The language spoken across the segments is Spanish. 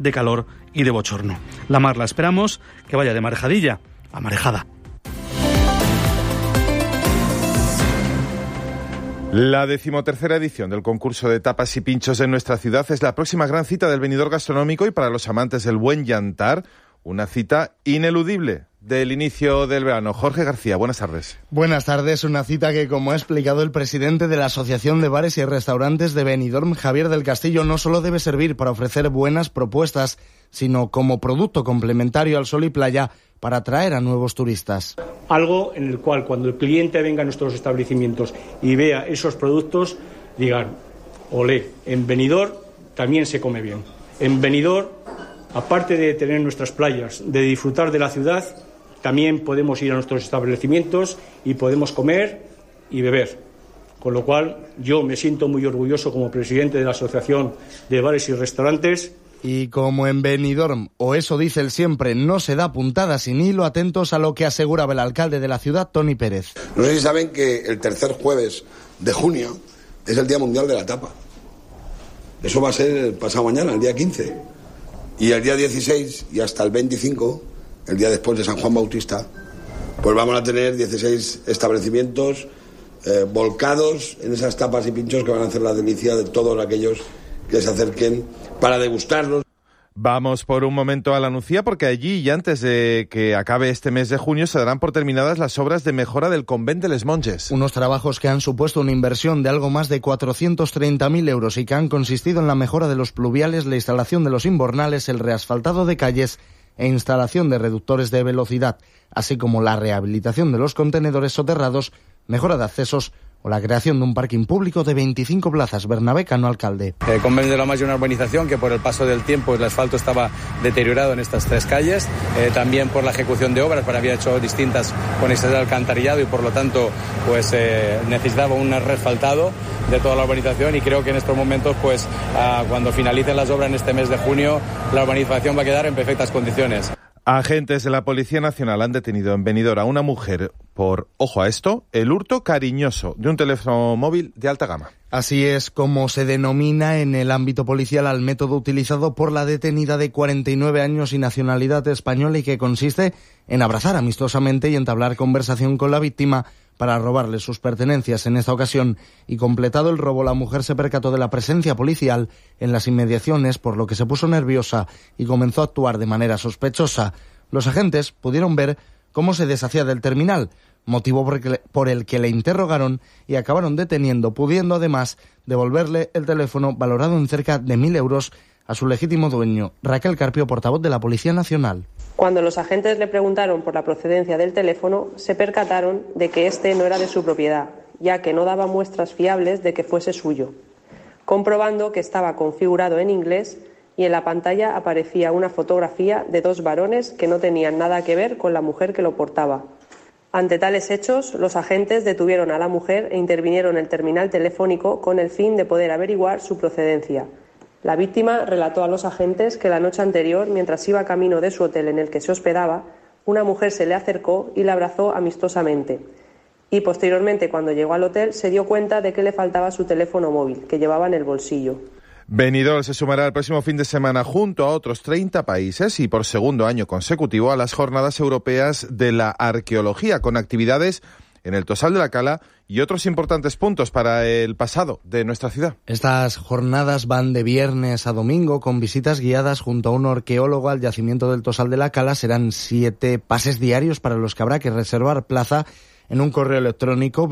de calor y de bochorno. La mar la esperamos que vaya de marejadilla a marejada. La 13ª edición del concurso de tapas y pinchos de nuestra ciudad es la próxima gran cita del venidor gastronómico y para los amantes del buen yantar, una cita ineludible del inicio del verano. Jorge García, buenas tardes. Buenas tardes, una cita que, como ha explicado el presidente de la Asociación de Bares y Restaurantes de Benidorm, Javier del Castillo, no solo debe servir para ofrecer buenas propuestas, sino como producto complementario al sol y playa para atraer a nuevos turistas. Algo en el cual cuando el cliente venga a nuestros establecimientos y vea esos productos, digan, olé, en Benidorm también se come bien. En Benidorm, aparte de tener nuestras playas, de disfrutar de la ciudad, también podemos ir a nuestros establecimientos y podemos comer y beber. Con lo cual, yo me siento muy orgulloso como presidente de la Asociación de Bares y Restaurantes. Y como en Benidorm, o eso dice él siempre, no se da puntada sin hilo, atentos a lo que aseguraba el alcalde de la ciudad, Toni Pérez. No sé si saben que el tercer jueves de junio es el Día Mundial de la Tapa. Eso va a ser el pasado mañana, el día 15. Y el día 16 y hasta el 25, el día después de San Juan Bautista, pues vamos a tener 16 establecimientos volcados en esas tapas y pinchos que van a hacer la delicia de todos aquellos que se acerquen para degustarlos. Vamos por un momento a la Nucía porque allí y antes de que acabe este mes de junio se darán por terminadas las obras de mejora del Convent de les Monges. Unos trabajos que han supuesto una inversión de algo más de 430.000 euros y que han consistido en la mejora de los pluviales, la instalación de los invernales, el reasfaltado de calles e instalación de reductores de velocidad, así como la rehabilitación de los contenedores soterrados, mejora de accesos o la creación de un parking público de 25 plazas. Bernabé Cano, alcalde. Convent de la Mas, una urbanización que por el paso del tiempo el asfalto estaba deteriorado en estas tres calles, también por la ejecución de obras, para había hecho distintas conexiones de alcantarillado y por lo tanto pues necesitaba un reasfaltado de toda la urbanización y creo que en estos momentos pues cuando finalicen las obras en este mes de junio la urbanización va a quedar en perfectas condiciones. Agentes de la Policía Nacional han detenido en Benidorm a una mujer por, ojo a esto, el hurto cariñoso de un teléfono móvil de alta gama. Así es como se denomina en el ámbito policial al método utilizado por la detenida de 49 años y nacionalidad española y que consiste en abrazar amistosamente y entablar conversación con la víctima para robarle sus pertenencias. En esta ocasión, y completado el robo, la mujer se percató de la presencia policial en las inmediaciones, por lo que se puso nerviosa y comenzó a actuar de manera sospechosa. Los agentes pudieron ver cómo se deshacía del terminal, motivo por el que le interrogaron y acabaron deteniendo, pudiendo además devolverle el teléfono valorado en cerca de 1.000 euros a su legítimo dueño. Raquel Carpio, portavoz de la Policía Nacional. Cuando los agentes le preguntaron por la procedencia del teléfono, se percataron de que este no era de su propiedad, ya que no daba muestras fiables de que fuese suyo. Comprobando que estaba configurado en inglés y en la pantalla aparecía una fotografía de dos varones que no tenían nada que ver con la mujer que lo portaba. Ante tales hechos, los agentes detuvieron a la mujer e intervinieron el terminal telefónico con el fin de poder averiguar su procedencia. La víctima relató a los agentes que la noche anterior, mientras iba camino de su hotel en el que se hospedaba, una mujer se le acercó y la abrazó amistosamente. Y posteriormente, cuando llegó al hotel, se dio cuenta de que le faltaba su teléfono móvil, que llevaba en el bolsillo. Benidorm se sumará el próximo fin de semana junto a otros 30 países y por segundo año consecutivo a las Jornadas Europeas de la Arqueología, con actividades en el Tosal de la Cala y otros importantes puntos para el pasado de nuestra ciudad. Estas jornadas van de viernes a domingo con visitas guiadas junto a un arqueólogo al yacimiento del Tosal de la Cala. Serán 7 pases diarios para los que habrá que reservar plaza en un correo electrónico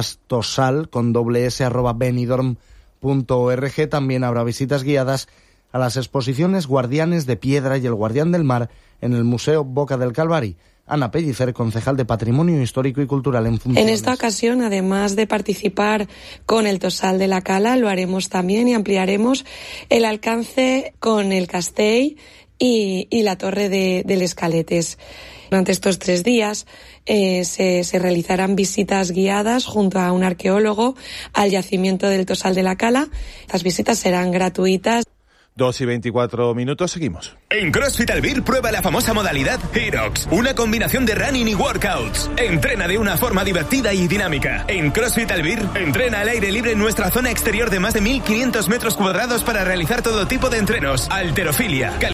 visitastosal@benidorm.org. También habrá visitas guiadas a las exposiciones Guardianes de Piedra y El Guardián del Mar en el Museo Boca del Calvari. Ana Pellicer, concejal de Patrimonio Histórico y Cultural en funciones. En esta ocasión, además de participar con el Tosal de la Cala, lo haremos también y ampliaremos el alcance con el Castell y la Torre de Les Caletes. Durante estos 3 días se realizarán visitas guiadas junto a un arqueólogo al yacimiento del Tosal de la Cala. Estas visitas serán gratuitas. 2:24, seguimos. En CrossFit Albir prueba la famosa modalidad HEROX, una combinación de running y workouts. Entrena de una forma divertida y dinámica. En CrossFit Albir, entrena al aire libre en nuestra zona exterior de más de 1.500 metros cuadrados para realizar todo tipo de entrenos, halterofilia,